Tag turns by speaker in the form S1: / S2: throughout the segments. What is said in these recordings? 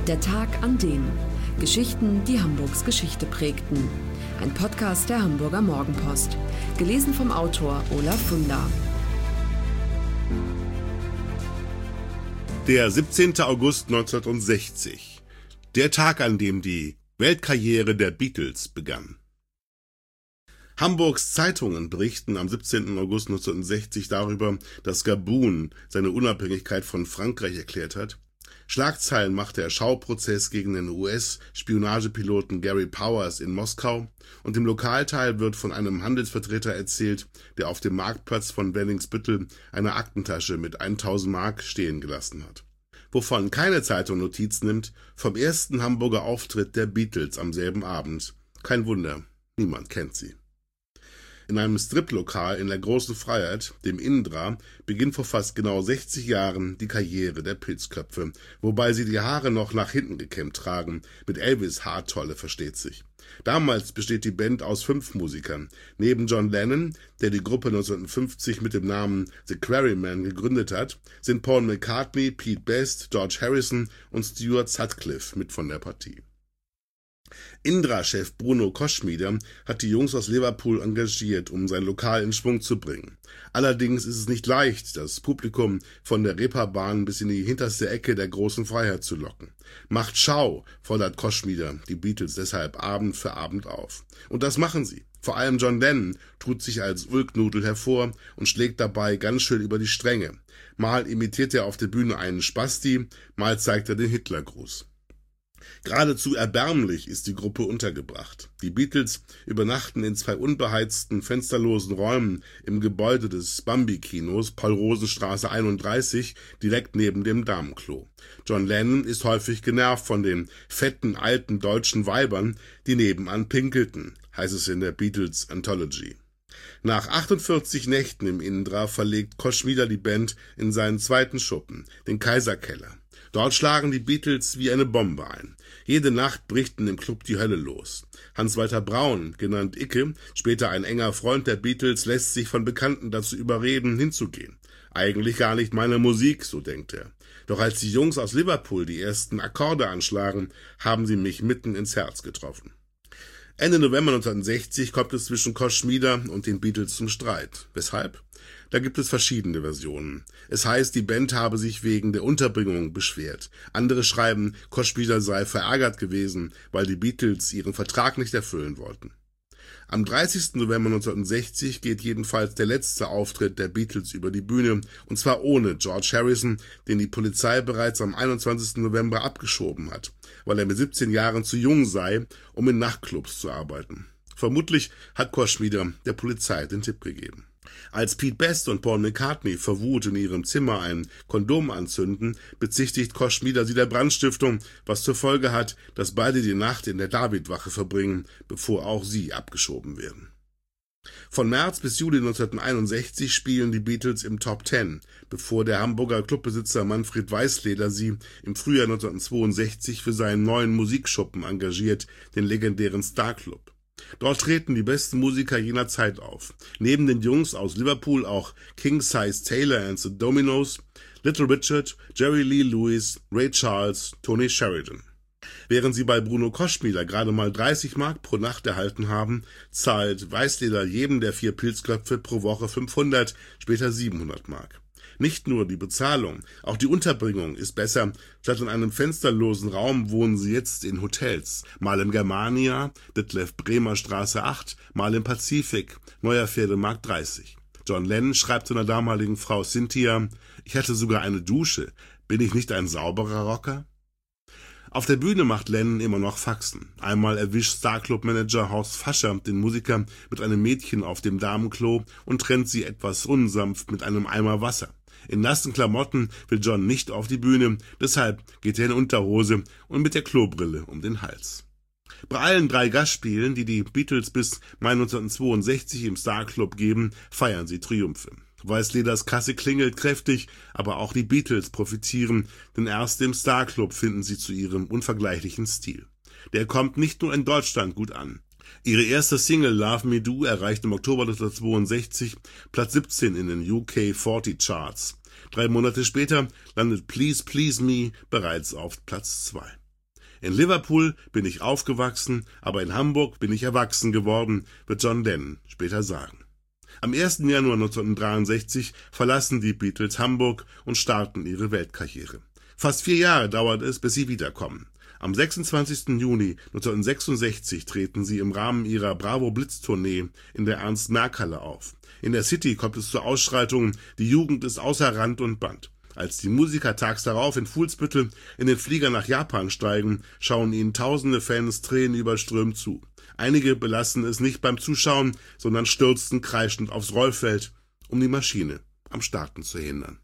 S1: Der Tag an dem. Geschichten, die Hamburgs Geschichte prägten. Ein Podcast der Hamburger Morgenpost. Gelesen vom Autor Olaf Funder.
S2: Der 17. August 1960. Der Tag, an dem die Weltkarriere der Beatles begann. Hamburgs Zeitungen berichten am 17. August 1960 darüber, dass Gabun seine Unabhängigkeit von Frankreich erklärt hat. Schlagzeilen machte der Schauprozess gegen den US-Spionagepiloten Gary Powers in Moskau, und im Lokalteil wird von einem Handelsvertreter erzählt, der auf dem Marktplatz von Wellingsbüttel eine Aktentasche mit 1000 Mark stehen gelassen hat. Wovon keine Zeitung Notiz nimmt, vom ersten Hamburger Auftritt der Beatles am selben Abend. Kein Wunder, niemand kennt sie. In einem Striplokal in der Großen Freiheit, dem Indra, beginnt vor fast genau 60 Jahren die Karriere der Pilzköpfe, wobei sie die Haare noch nach hinten gekämmt tragen, mit Elvis-Haartolle versteht sich. Damals besteht die Band aus 5 Musikern. Neben John Lennon, der die Gruppe 1950 mit dem Namen The Quarrymen gegründet hat, sind Paul McCartney, Pete Best, George Harrison und Stuart Sutcliffe mit von der Partie. Indra-Chef Bruno Koschmider hat die Jungs aus Liverpool engagiert, um sein Lokal in Schwung zu bringen. Allerdings ist es nicht leicht, das Publikum von der Reeperbahn bis in die hinterste Ecke der Großen Freiheit zu locken. Macht Schau, fordert Koschmider die Beatles deshalb Abend für Abend auf. Und das machen sie. Vor allem John Lennon tut sich als Ulknudel hervor und schlägt dabei ganz schön über die Stränge. Mal imitiert er auf der Bühne einen Spasti, mal zeigt er den Hitlergruß. Geradezu erbärmlich ist die Gruppe untergebracht. Die Beatles übernachten in 2 unbeheizten, fensterlosen Räumen im Gebäude des Bambi-Kinos, Paul-Rosen-Straße 31, direkt neben dem Damenklo. John Lennon ist häufig genervt von den fetten, alten deutschen Weibern, die nebenan pinkelten, heißt es in der Beatles Anthology. Nach 48 Nächten im Indra verlegt Koschmider die Band in seinen zweiten Schuppen, den Kaiserkeller. Dort schlagen die Beatles wie eine Bombe ein. Jede Nacht bricht in dem Club die Hölle los. Hans-Walter Braun, genannt Icke, später ein enger Freund der Beatles, lässt sich von Bekannten dazu überreden, hinzugehen. Eigentlich gar nicht meine Musik, so denkt er. Doch als die Jungs aus Liverpool die ersten Akkorde anschlagen, haben sie mich mitten ins Herz getroffen. Ende November 1960 kommt es zwischen Koschmider und den Beatles zum Streit. Weshalb? Da gibt es verschiedene Versionen. Es heißt, die Band habe sich wegen der Unterbringung beschwert. Andere schreiben, Koschmider sei verärgert gewesen, weil die Beatles ihren Vertrag nicht erfüllen wollten. Am 30. November 1960 geht jedenfalls der letzte Auftritt der Beatles über die Bühne, und zwar ohne George Harrison, den die Polizei bereits am 21. November abgeschoben hat, weil er mit 17 Jahren zu jung sei, um in Nachtclubs zu arbeiten. Vermutlich hat Koschmider der Polizei den Tipp gegeben. Als Pete Best und Paul McCartney verwut in ihrem Zimmer ein Kondom anzünden, bezichtigt Koschmider sie der Brandstiftung, was zur Folge hat, dass beide die Nacht in der Davidwache verbringen, bevor auch sie abgeschoben werden. Von März bis Juli 1961 spielen die Beatles im Top 10, bevor der Hamburger Clubbesitzer Manfred Weißleder sie im Frühjahr 1962 für seinen neuen Musikschuppen engagiert, den legendären Star Club. Dort treten die besten Musiker jener Zeit auf. Neben den Jungs aus Liverpool auch King Size Taylor and the Dominoes, Little Richard, Jerry Lee Lewis, Ray Charles, Tony Sheridan. Während sie bei Bruno Koschmider gerade mal 30 Mark pro Nacht erhalten haben, zahlt Weißleder jedem der 4 Pilzköpfe pro Woche 500, später 700 Mark. Nicht nur die Bezahlung, auch die Unterbringung ist besser. Statt in einem fensterlosen Raum wohnen sie jetzt in Hotels. Mal im Germania, Detlev Bremer Straße 8, mal im Pazifik, Neuer Pferdemarkt 30. John Lennon schreibt seiner damaligen Frau Cynthia: Ich hatte sogar eine Dusche. Bin ich nicht ein sauberer Rocker? Auf der Bühne macht Lennon immer noch Faxen. Einmal erwischt Starclub-Manager Horst Fascher den Musiker mit einem Mädchen auf dem Damenklo und trennt sie etwas unsanft mit einem Eimer Wasser. In nassen Klamotten will John nicht auf die Bühne, deshalb geht er in Unterhose und mit der Klobrille um den Hals. Bei allen 3 Gastspielen, die die Beatles bis Mai 1962 im Starclub geben, feiern sie Triumphe. Weißleders Kasse klingelt kräftig, aber auch die Beatles profitieren, denn erst im Starclub finden sie zu ihrem unvergleichlichen Stil. Der kommt nicht nur in Deutschland gut an. Ihre erste Single Love Me Do erreicht im Oktober 1962 Platz 17 in den UK 40 Charts. 3 Monate später landet Please Please Me bereits auf Platz 2. In Liverpool bin ich aufgewachsen, aber in Hamburg bin ich erwachsen geworden, wird John Lennon später sagen. Am 1. Januar 1963 verlassen die Beatles Hamburg und starten ihre Weltkarriere. Fast 4 Jahre dauert es, bis sie wiederkommen. Am 26. Juni 1966 treten sie im Rahmen ihrer Bravo-Blitz-Tournee in der Ernst-Merck-Halle auf. In der City kommt es zu Ausschreitungen, die Jugend ist außer Rand und Band. Als die Musiker tags darauf in Fuhlsbüttel in den Flieger nach Japan steigen, schauen ihnen tausende Fans tränenüberströmt zu. Einige belassen es nicht beim Zuschauen, sondern stürzen kreischend aufs Rollfeld, um die Maschine am Starten zu hindern.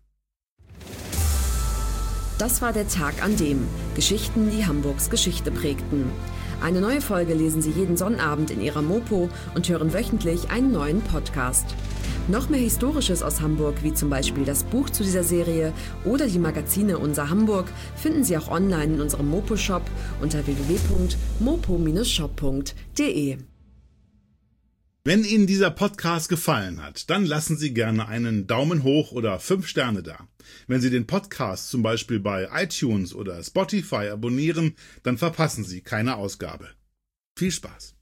S1: Das war der Tag, an dem Geschichten, die Hamburgs Geschichte prägten. Eine neue Folge lesen Sie jeden Sonnabend in Ihrer Mopo und hören wöchentlich einen neuen Podcast. Noch mehr Historisches aus Hamburg, wie zum Beispiel das Buch zu dieser Serie oder die Magazine Unser Hamburg, finden Sie auch online in unserem Mopo-Shop unter www.mopo-shop.de.
S3: Wenn Ihnen dieser Podcast gefallen hat, dann lassen Sie gerne einen Daumen hoch oder 5 Sterne da. Wenn Sie den Podcast zum Beispiel bei iTunes oder Spotify abonnieren, dann verpassen Sie keine Ausgabe. Viel Spaß!